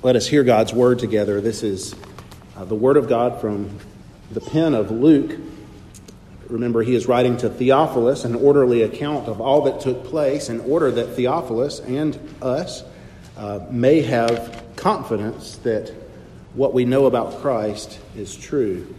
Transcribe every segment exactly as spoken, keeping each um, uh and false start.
Let us hear God's word together. This is uh, the word of God from the pen of Luke. Remember, he is writing to Theophilus an orderly account of all that took place in order that Theophilus and us uh, may have confidence that what we know about Christ is true.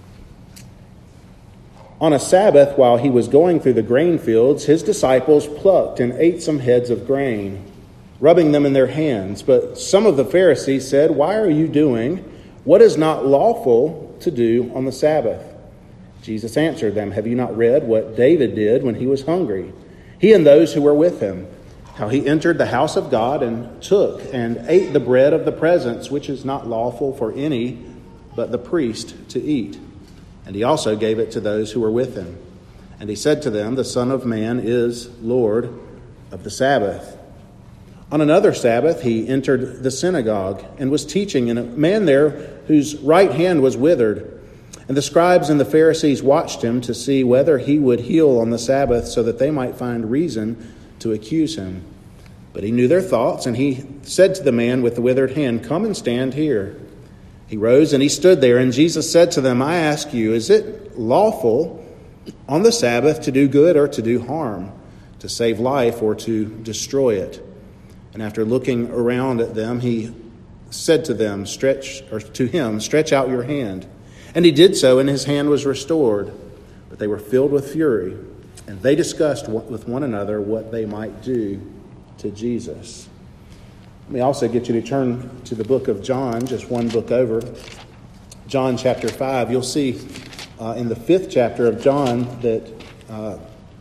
On a Sabbath, while he was going through the grain fields, his disciples plucked and ate some heads of grain, rubbing them in their hands. But some of the Pharisees said, "Why are you doing what is not lawful to do on the Sabbath?" Jesus answered them, "Have you not read what David did when he was hungry, he and those who were with him, how he entered the house of God and took and ate the bread of the presence, which is not lawful for any but the priest to eat? And he also gave it to those who were with him. And he said to them, the Son of Man is Lord of the Sabbath." On another Sabbath, he entered the synagogue and was teaching, and a man there whose right hand was withered. And the scribes and the Pharisees watched him to see whether he would heal on the Sabbath, so that they might find reason to accuse him. But he knew their thoughts, and he said to the man with the withered hand, "Come and stand here." He rose and he stood there, and Jesus said to them, "I ask you, is it lawful on the Sabbath to do good or to do harm, to save life or to destroy it?" And after looking around at them, he said to them, "Stretch," or to him, "Stretch out your hand." And he did so, and his hand was restored. But they were filled with fury, and they discussed with one another what they might do to Jesus. Let me also get you to turn to the book of John, just one book over. John chapter five. You'll see uh, in the fifth chapter of John that uh,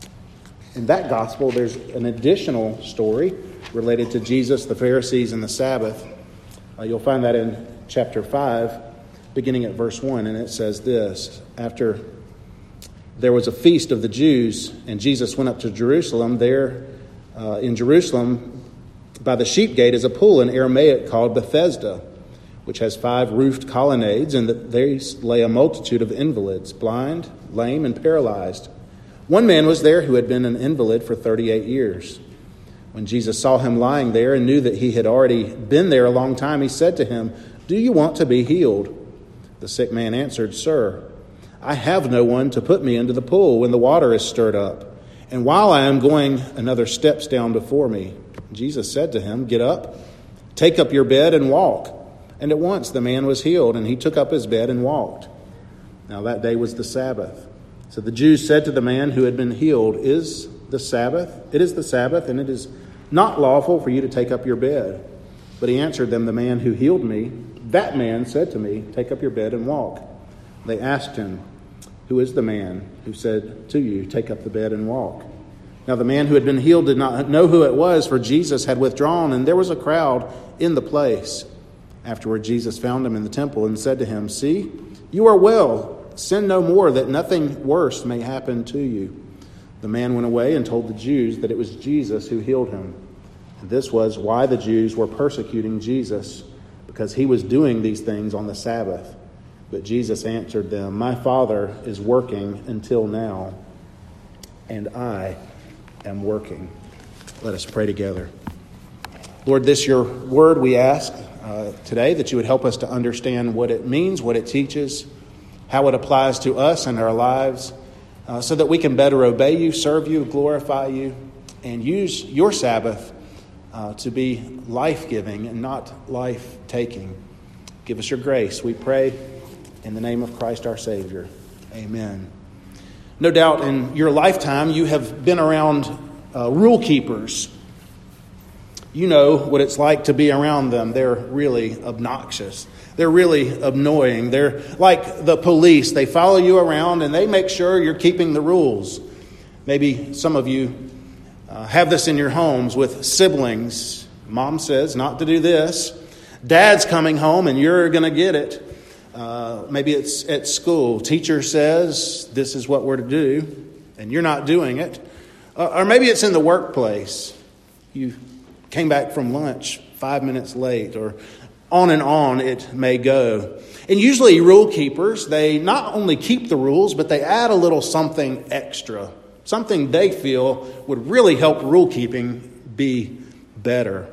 in that gospel there's an additional story related to Jesus, the Pharisees, and the Sabbath. Uh, you'll find that in chapter five, beginning at verse one, and it says this: After there was a feast of the Jews, and Jesus went up to Jerusalem. There uh, in Jerusalem by the sheep gate is a pool in Aramaic called Bethesda, which has five roofed colonnades, and there lay a multitude of invalids, blind, lame, and paralyzed. One man was there who had been an invalid for thirty-eight years. When Jesus saw him lying there and knew that he had already been there a long time, he said to him, "Do you want to be healed?" The sick man answered, "Sir, I have no one to put me into the pool when the water is stirred up, and while I am going, another steps down before me." Jesus said to him, "Get up, take up your bed and walk." And at once the man was healed, and he took up his bed and walked. Now that day was the Sabbath. So the Jews said to the man who had been healed, "Is the Sabbath? It is the Sabbath, and it is not lawful for you to take up your bed." But he answered them, "The man who healed me, that man said to me, 'Take up your bed and walk.'" They asked him, "Who is the man who said to you, 'Take up the bed and walk'?" Now the man who had been healed did not know who it was, for Jesus had withdrawn, and there was a crowd in the place. Afterward Jesus found him in the temple and said to him, "See, you are well. Sin no more, that nothing worse may happen to you." The man went away and told the Jews that it was Jesus who healed him. And this was why the Jews were persecuting Jesus, because he was doing these things on the Sabbath. But Jesus answered them, "My Father is working until now, and I am working." Let us pray together. Lord, this your word we ask uh, today, that you would help us to understand what it means, what it teaches, how it applies to us and our lives, uh, so that we can better obey you, serve you, glorify you, and use your Sabbath uh, to be life-giving and not life-taking. Give us your grace, we pray, in the name of Christ our Savior. Amen. No doubt in your lifetime you have been around uh, rule keepers. You know what it's like to be around them. They're really obnoxious. They're really annoying. They're like the police. They follow you around and they make sure you're keeping the rules. Maybe some of you uh, have this in your homes with siblings. Mom says not to do this. Dad's coming home and you're going to get it. Uh, maybe it's at school. Teacher says this is what we're to do and you're not doing it. Uh, or maybe it's in the workplace. You came back from lunch five minutes late, or on and on it may go. And usually rule keepers, they not only keep the rules, but they add a little something extra. Something they feel would really help rule keeping be better.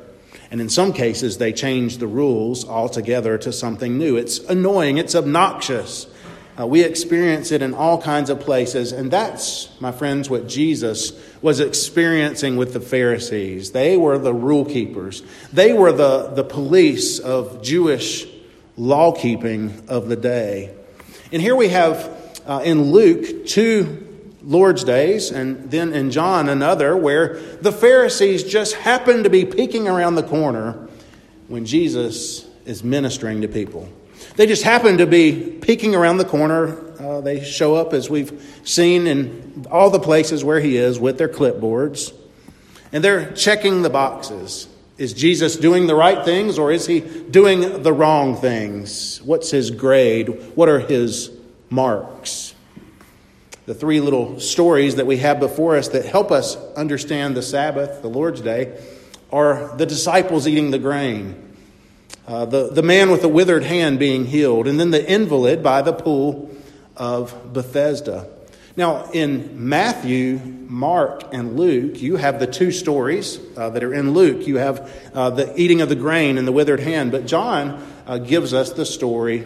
And in some cases, they change the rules altogether to something new. It's annoying. It's obnoxious. Uh, we experience it in all kinds of places. And that's, my friends, what Jesus was experiencing with the Pharisees. They were the rule keepers. They were the, the police of Jewish law keeping of the day. And here we have uh, in Luke two Lord's days, and then in John another, where the Pharisees just happen to be peeking around the corner when Jesus is ministering to people. They just happen to be peeking around the corner. Uh, they show up, as we've seen, in all the places where he is with their clipboards. And they're checking the boxes. Is Jesus doing the right things, or is he doing the wrong things? What's his grade? What are his marks? The three little stories that we have before us that help us understand the Sabbath, the Lord's Day, are the disciples eating the grain, uh, the, the man with the withered hand being healed, and then the invalid by the pool of Bethesda. Now, in Matthew, Mark, and Luke, you have the two stories uh, that are in Luke. You have uh, the eating of the grain and the withered hand. But John uh, gives us the story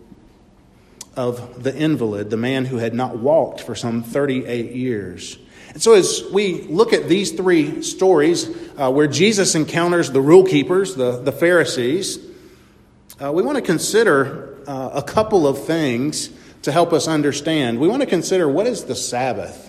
of the invalid, the man who had not walked for some thirty-eight years. And so as we look at these three stories uh, where Jesus encounters the rule keepers, the, the Pharisees, uh, we want to consider uh, a couple of things to help us understand. We want to consider, what is the Sabbath?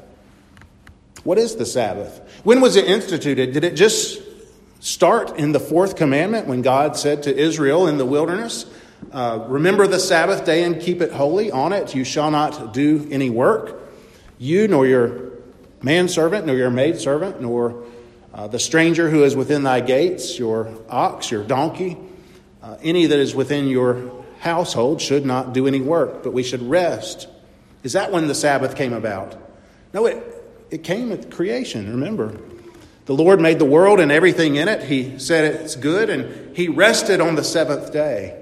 What is the Sabbath? When was it instituted? Did it just start in the fourth commandment when God said to Israel in the wilderness, Uh, remember the Sabbath day and keep it holy. On it you shall not do any work. You nor your manservant, nor your maidservant, nor uh, the stranger who is within thy gates, your ox, your donkey, uh, any that is within your household should not do any work, but we should rest. Is that when the Sabbath came about? No, it, it came at creation, remember. The Lord made the world and everything in it. He said it's good, and he rested on the seventh day.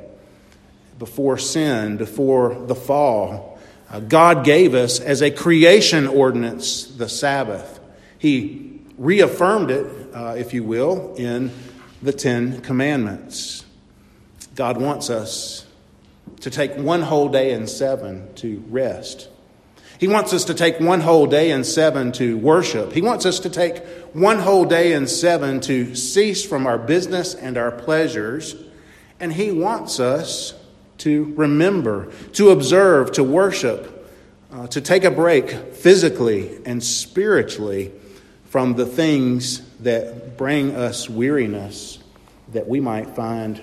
Before sin, before the fall, uh, God gave us as a creation ordinance the Sabbath. He reaffirmed it, uh, if you will, in the Ten Commandments. God wants us to take one whole day in seven to rest. He wants us to take one whole day in seven to worship. He wants us to take one whole day in seven to cease from our business and our pleasures. And he wants us to remember, to observe, to worship, uh, to take a break physically and spiritually from the things that bring us weariness, that we might find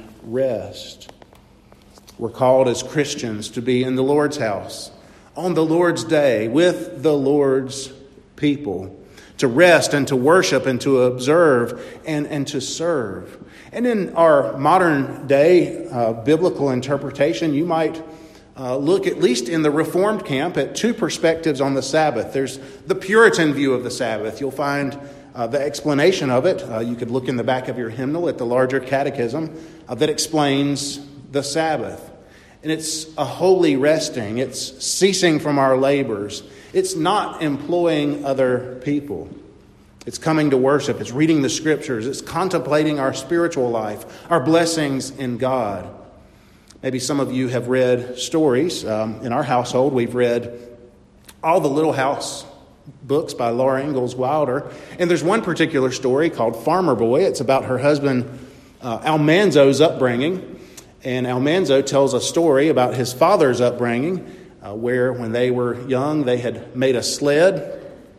rest. We're called as Christians to be in the Lord's house on the Lord's day with the Lord's people, to rest and to worship and to observe and, and to serve. And in our modern day uh, biblical interpretation, you might uh, look, at least in the Reformed camp, at two perspectives on the Sabbath. There's the Puritan view of the Sabbath. You'll find uh, the explanation of it. Uh, you could look in the back of your hymnal at the larger catechism uh, that explains the Sabbath. And it's a holy resting. It's ceasing from our labors. It's not employing other people. It's coming to worship. It's reading the Scriptures. It's contemplating our spiritual life, our blessings in God. Maybe some of you have read stories. Um, in our household, we've read all the Little House books by Laura Ingalls Wilder. And there's one particular story called Farmer Boy. It's about her husband uh, Almanzo's upbringing. And Almanzo tells a story about his father's upbringing, uh, where when they were young, they had made a sled.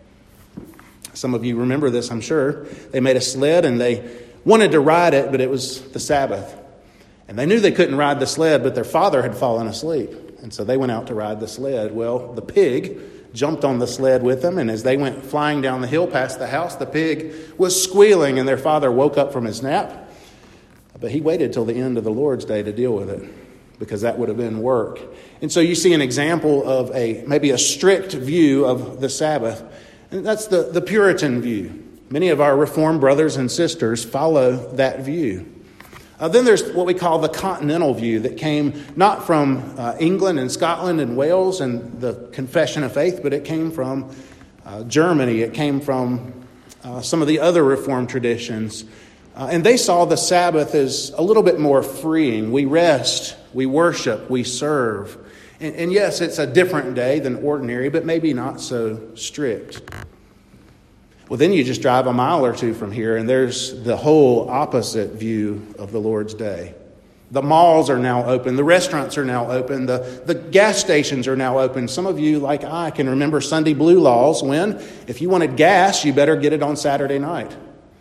Some of you remember this, I'm sure. They made a sled and they wanted to ride it, but it was the Sabbath. And they knew they couldn't ride the sled, but their father had fallen asleep. And so they went out to ride the sled. Well, the pig jumped on the sled with them, and as they went flying down the hill past the house, the pig was squealing, and their father woke up from his nap. But he waited till the end of the Lord's Day to deal with it, because that would have been work. And so you see an example of a maybe a strict view of the Sabbath. And that's the, the Puritan view. Many of our Reformed brothers and sisters follow that view. Uh, then there's what we call the continental view that came not from uh, England and Scotland and Wales and the Confession of Faith, but it came from uh, Germany. It came from uh, some of the other Reformed traditions. Uh, and they saw the Sabbath as a little bit more freeing. We rest, we worship, we serve. And, and yes, it's a different day than ordinary, but maybe not so strict. Well, then you just drive a mile or two from here, and there's the whole opposite view of the Lord's day. The malls are now open. The restaurants are now open. The, the gas stations are now open. Some of you, like I, can remember Sunday blue laws when, if you wanted gas, you better get it on Saturday night.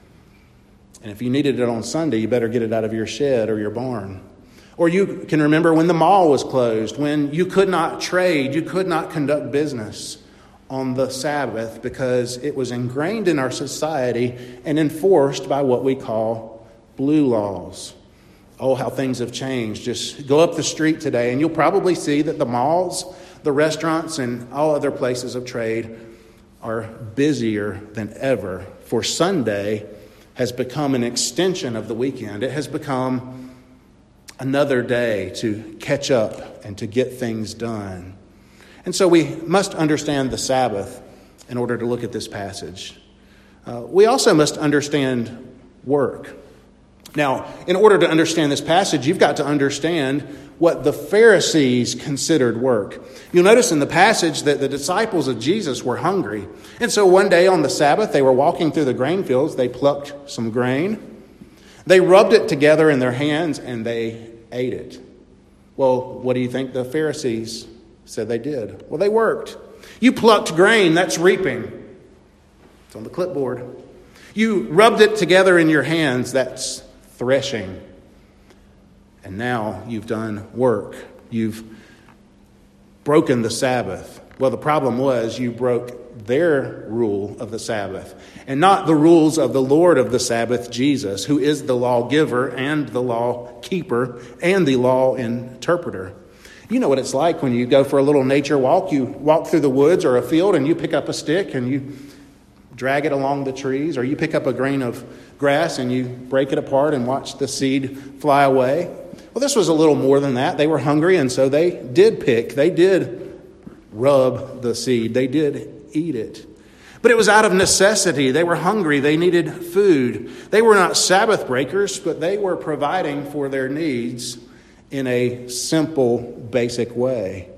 And if you needed it on Sunday, you better get it out of your shed or your barn. Or you can remember when the mall was closed, when you could not trade, you could not conduct business on the Sabbath because it was ingrained in our society and enforced by what we call blue laws. Oh, how things have changed. Just go up the street today and you'll probably see that the malls, the restaurants, and all other places of trade are busier than ever. For Sunday has become an extension of the weekend. It has become another day to catch up and to get things done. And so we must understand the Sabbath in order to look at this passage. Uh, we also must understand work. Now, in order to understand this passage, you've got to understand what the Pharisees considered work. You'll notice in the passage that the disciples of Jesus were hungry. And so one day on the Sabbath, they were walking through the grain fields. They plucked some grain. They rubbed it together in their hands and they ate it. Well, what do you think the Pharisees said they did? Well, they worked. You plucked grain, that's reaping. It's on the clipboard. You rubbed it together in your hands, that's threshing. And now you've done work. You've broken the Sabbath. Well, the problem was you broke their rule of the Sabbath and not the rules of the Lord of the Sabbath, Jesus, who is the lawgiver and the law keeper and the law interpreter. You know what it's like when you go for a little nature walk. You walk through the woods or a field and you pick up a stick and you drag it along the trees, or you pick up a grain of grass and you break it apart and watch the seed fly away. Well, this was a little more than that. They were hungry, and so they did pick. They did rub the seed. They did eat it. But it was out of necessity. They were hungry. They needed food. They were not Sabbath breakers, but they were providing for their needs in a simple, basic way.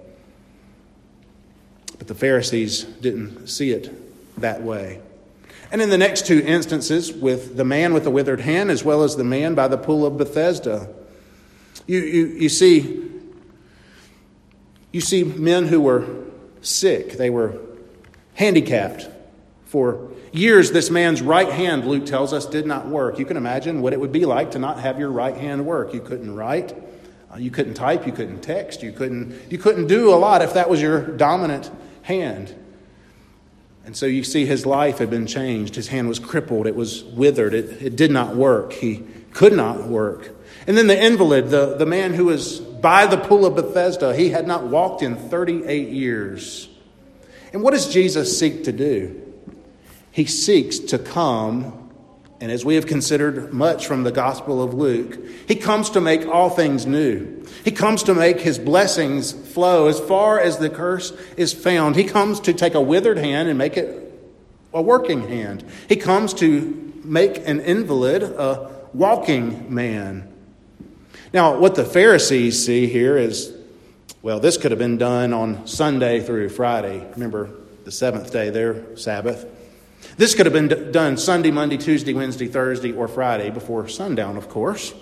But the Pharisees didn't see it that way. And in the next two instances, with the man with the withered hand as well as the man by the pool of Bethesda, you, you, you see, you see men who were sick. They were handicapped. For years, this man's right hand, Luke tells us, did not work. You can imagine what it would be like to not have your right hand work. You couldn't write, uh, you couldn't type, you couldn't text, you couldn't, you couldn't do a lot if that was your dominant hand. And so you see his life had been changed. His hand was crippled. It was withered. It, it did not work. He could not work. And then the invalid, the, the man who was by the pool of Bethesda, he had not walked in thirty-eight years. And what does Jesus seek to do? He seeks to come, and as we have considered much from the Gospel of Luke, he comes to make all things new. He comes to make his blessings flow as far as the curse is found. He comes to take a withered hand and make it a working hand. He comes to make an invalid a walking man. Now, what the Pharisees see here is, well, this could have been done on Sunday through Friday. Remember, the seventh day, their Sabbath. This could have been d- done Sunday, Monday, Tuesday, Wednesday, Thursday, or Friday before sundown, of course.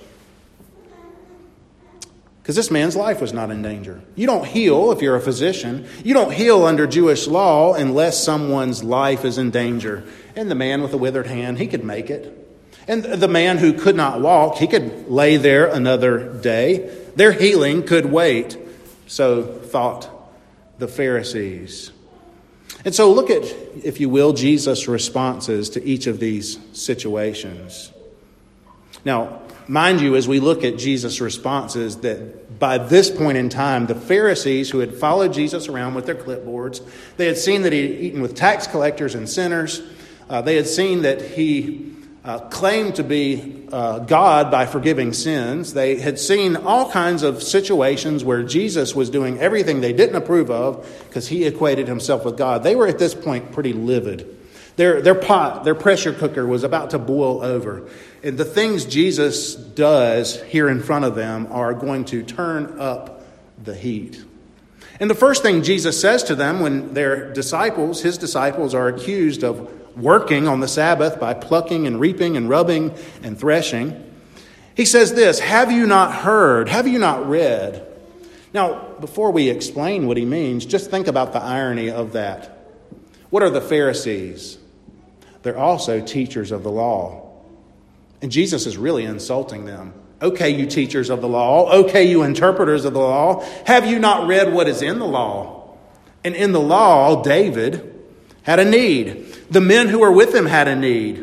Because this man's life was not in danger. You don't heal if you're a physician. You don't heal under Jewish law unless someone's life is in danger. And the man with the withered hand, he could make it. And the man who could not walk, he could lay there another day. Their healing could wait. So thought the Pharisees. And so look at, if you will, Jesus' responses to each of these situations. Now, mind you, as we look at Jesus' responses, that by this point in time, the Pharisees who had followed Jesus around with their clipboards, they had seen that he had eaten with tax collectors and sinners. Uh, they had seen that he uh, claimed to be uh, God by forgiving sins. They had seen all kinds of situations where Jesus was doing everything they didn't approve of because he equated himself with God. They were at this point pretty livid. Their, their pot, their pressure cooker was about to boil over. And the things Jesus does here in front of them are going to turn up the heat. And the first thing Jesus says to them when their disciples, his disciples, are accused of working on the Sabbath by plucking and reaping and rubbing and threshing, he says this, "Have you not heard? Have you not read?" Now, before we explain what he means, just think about the irony of that. What are the Pharisees? They're also teachers of the law. And Jesus is really insulting them. Okay, you teachers of the law. Okay, you interpreters of the law. Have you not read what is in the law? And in the law, David had a need. The men who were with him had a need.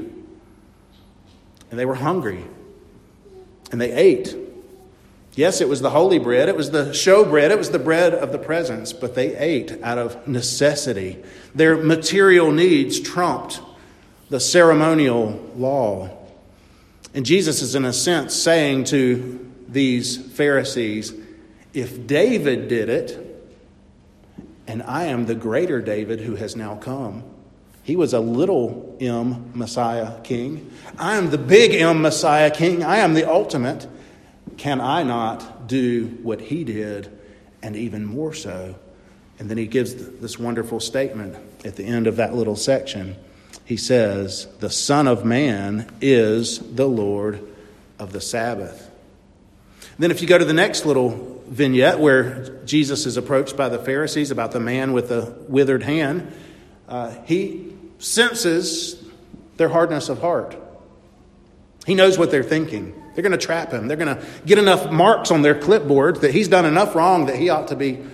And they were hungry. And they ate. Yes, it was the holy bread. It was the show bread. It was the bread of the presence. But they ate out of necessity. Their material needs trumped the ceremonial law. And Jesus is, in a sense, saying to these Pharisees, if David did it, and I am the greater David who has now come. He was a little M Messiah king. I am the big M Messiah king. I am the ultimate. Can I not do what he did, and even more so? And then he gives this wonderful statement at the end of that little section. He says, the Son of Man is the Lord of the Sabbath. Then if you go to the next little vignette where Jesus is approached by the Pharisees about the man with the withered hand, uh, he senses their hardness of heart. He knows what they're thinking. They're going to trap him. They're going to get enough marks on their clipboard that he's done enough wrong that he ought to be,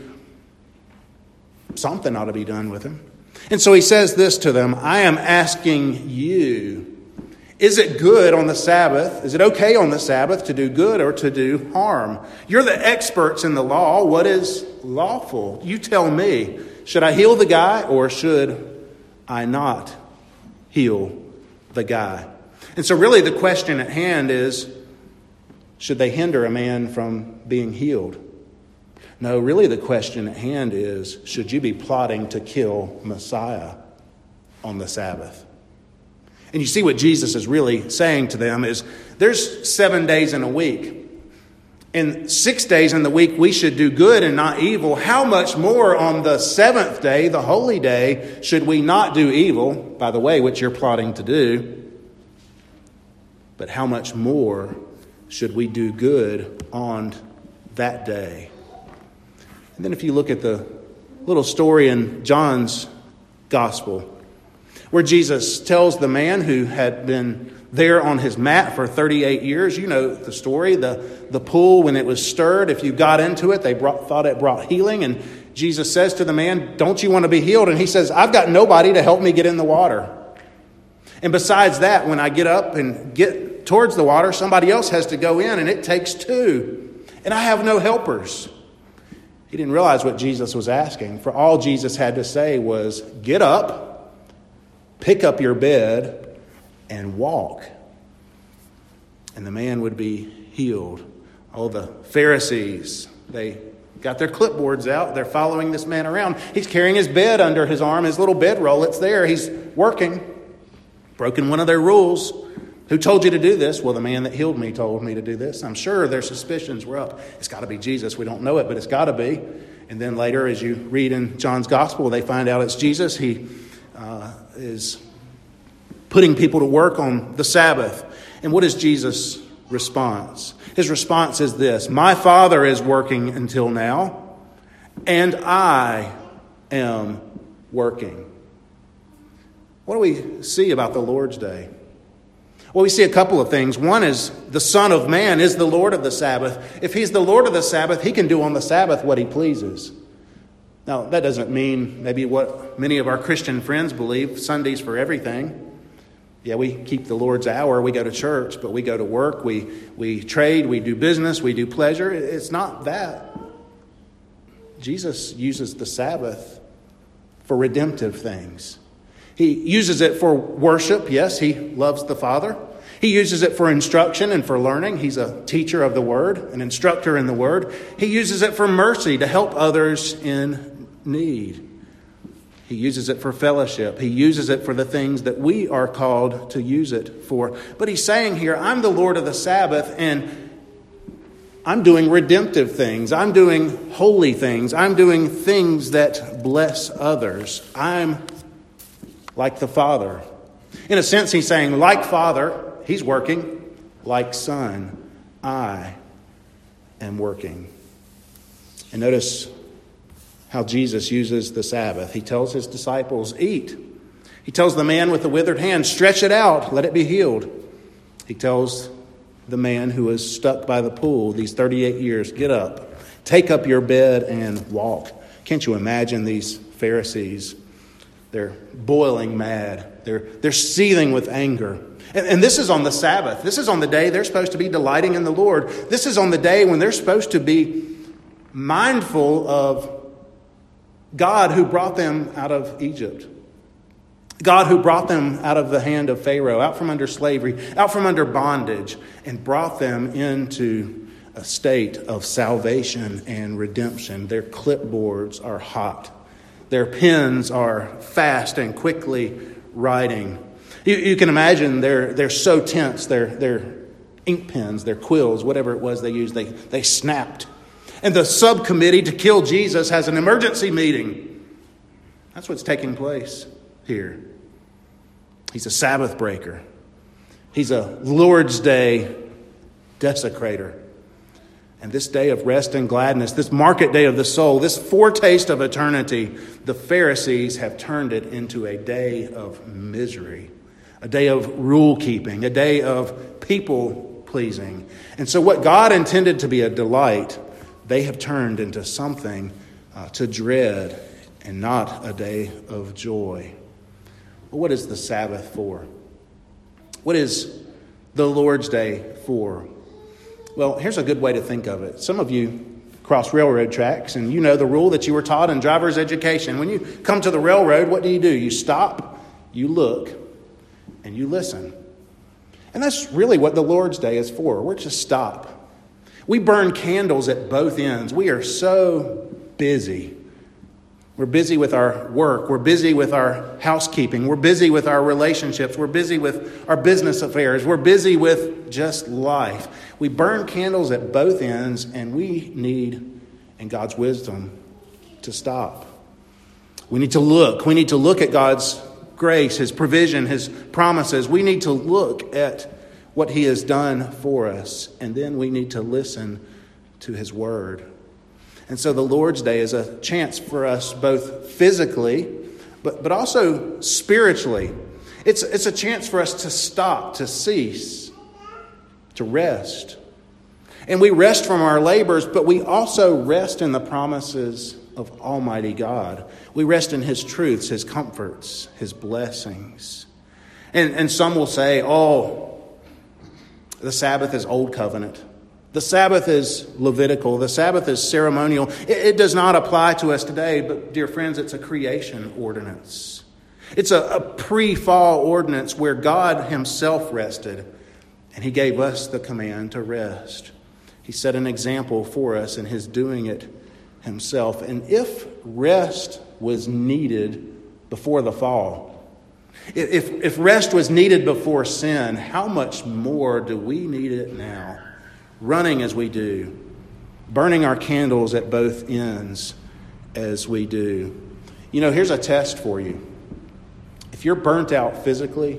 something ought to be done with him. And so he says this to them, I am asking you, is it good on the Sabbath? Is it okay on the Sabbath to do good or to do harm? You're the experts in the law. What is lawful? You tell me. Should I heal the guy or should I not heal the guy? And so really the question at hand is, should they hinder a man from being healed? No, really the question at hand is, should you be plotting to kill Messiah on the Sabbath? And you see what Jesus is really saying to them is, there's seven days in a week. And six days in the week we should do good and not evil. How much more on the seventh day, the holy day, should we not do evil, by the way, which you're plotting to do? But how much more should we do good on that day? And then if you look at the little story in John's gospel, where Jesus tells the man who had been there on his mat for thirty-eight years, you know the story, the, the pool, when it was stirred, if you got into it, they brought, thought it brought healing. And Jesus says to the man, don't you want to be healed? And he says, I've got nobody to help me get in the water. And besides that, when I get up and get towards the water, somebody else has to go in, and it takes two. And I have no helpers. He didn't realize what Jesus was asking. For all Jesus had to say was, get up, pick up your bed, and walk. And the man would be healed. All the Pharisees, they got their clipboards out. They're following this man around. He's carrying his bed under his arm, his little bedroll. It's there. He's working. Broken one of their rules. Who told you to do this? Well, the man that healed me told me to do this. I'm sure their suspicions were up. It's got to be Jesus. We don't know it, but it's got to be. And then later, as you read in John's gospel, they find out it's Jesus. He uh, is putting people to work on the Sabbath. And what is Jesus' response? His response is this: my Father is working until now, and I am working. What do we see about the Lord's Day? Well, we see a couple of things. One is the Son of Man is the Lord of the Sabbath. If he's the Lord of the Sabbath, he can do on the Sabbath what he pleases. Now, that doesn't mean maybe what many of our Christian friends believe, Sundays for everything. Yeah, we keep the Lord's hour, we go to church, but we go to work, we, we trade, we do business, we do pleasure. It's not that. Jesus uses the Sabbath for redemptive things. He uses it for worship. Yes, he loves the Father. He uses it for instruction and for learning. He's a teacher of the Word, an instructor in the Word. He uses it for mercy to help others in need. He uses it for fellowship. He uses it for the things that we are called to use it for. But he's saying here, I'm the Lord of the Sabbath, and I'm doing redemptive things. I'm doing holy things. I'm doing things that bless others. I'm like the Father. In a sense, he's saying, like Father, he's working. Like Son, I am working. And notice how Jesus uses the Sabbath. He tells his disciples, eat. He tells the man with the withered hand, stretch it out, let it be healed. He tells the man who was stuck by the pool these thirty-eight years, get up, take up your bed and walk. Can't you imagine these Pharisees? They're boiling mad. They're, they're seething with anger. And, and this is on the Sabbath. This is on the day they're supposed to be delighting in the Lord. This is on the day when they're supposed to be mindful of God who brought them out of Egypt. God who brought them out of the hand of Pharaoh, out from under slavery, out from under bondage, and brought them into a state of salvation and redemption. Their clipboards are hot. Their pens are fast and quickly writing. You, you can imagine they're they're so tense. Their their ink pens, their quills, whatever it was they used, they they snapped. And the subcommittee to kill Jesus has an emergency meeting. That's what's taking place here. He's a Sabbath breaker. He's a Lord's Day desecrator. And this day of rest and gladness, this market day of the soul, this foretaste of eternity, the Pharisees have turned it into a day of misery, a day of rule keeping, a day of people pleasing. And so what God intended to be a delight, they have turned into something uh, to dread and not a day of joy. Well, what is the Sabbath for? What is the Lord's Day for? Well, here's a good way to think of it. Some of you cross railroad tracks, and you know the rule that you were taught in driver's education. When you come to the railroad, what do you do? You stop, you look, and you listen. And that's really what the Lord's Day is for. We're to stop. We burn candles at both ends. We are so busy. We're busy with our work. We're busy with our housekeeping. We're busy with our relationships. We're busy with our business affairs. We're busy with just life. We burn candles at both ends, and we need, in God's wisdom, to stop. We need to look. We need to look at God's grace, His provision, His promises. We need to look at what He has done for us, and then we need to listen to His word. And so the Lord's Day is a chance for us both physically, but, but also spiritually. It's, it's a chance for us to stop, to cease, to rest. And we rest from our labors, but we also rest in the promises of Almighty God. We rest in His truths, His comforts, His blessings. And, and some will say, oh, the Sabbath is Old Covenant. The Sabbath is Levitical. The Sabbath is ceremonial. It, it does not apply to us today, but dear friends, it's a creation ordinance. It's a, a pre-fall ordinance where God Himself rested, and He gave us the command to rest. He set an example for us in His doing it Himself. And if rest was needed before the fall, if, if rest was needed before sin, how much more do we need it now? Running as we do, burning our candles at both ends as we do. You know, here's a test for you. If you're burnt out physically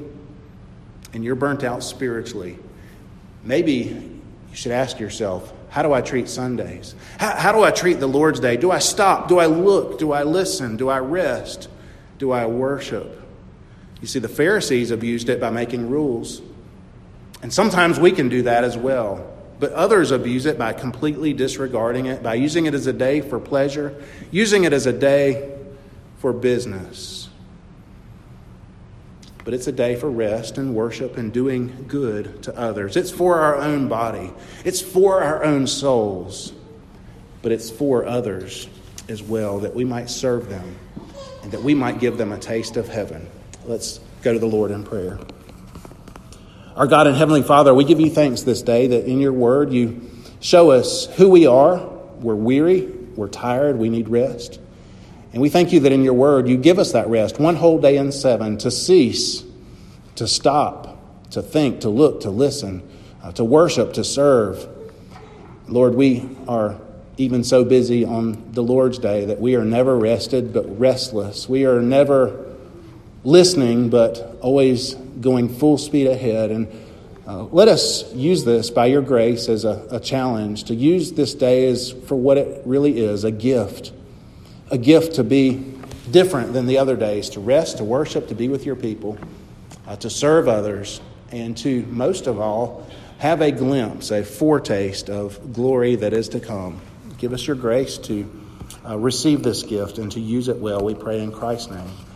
and you're burnt out spiritually, maybe you should ask yourself, how do I treat Sundays? How, how do I treat the Lord's Day? Do I stop? Do I look? Do I listen? Do I rest? Do I worship? You see, the Pharisees abused it by making rules. And sometimes we can do that as well. But others abuse it by completely disregarding it, by using it as a day for pleasure, using it as a day for business. But it's a day for rest and worship and doing good to others. It's for our own body. It's for our own souls. But it's for others as well, that we might serve them and that we might give them a taste of heaven. Let's go to the Lord in prayer. Our God and Heavenly Father, we give you thanks this day that in your word you show us who we are. We're weary, we're tired, we need rest. And we thank you that in your word you give us that rest, one whole day in seven, to cease, to stop, to think, to look, to listen, uh, to worship, to serve. Lord, we are even so busy on the Lord's Day that we are never rested but restless. We are never listening but always going full speed ahead. And uh, let us use this by your grace as a, a challenge, to use this day as for what it really is, a gift. A gift to be different than the other days, to rest, to worship, to be with your people, uh, to serve others, and to, most of all, have a glimpse, a foretaste of glory that is to come. Give us your grace to uh, receive this gift and to use it well, we pray in Christ's name.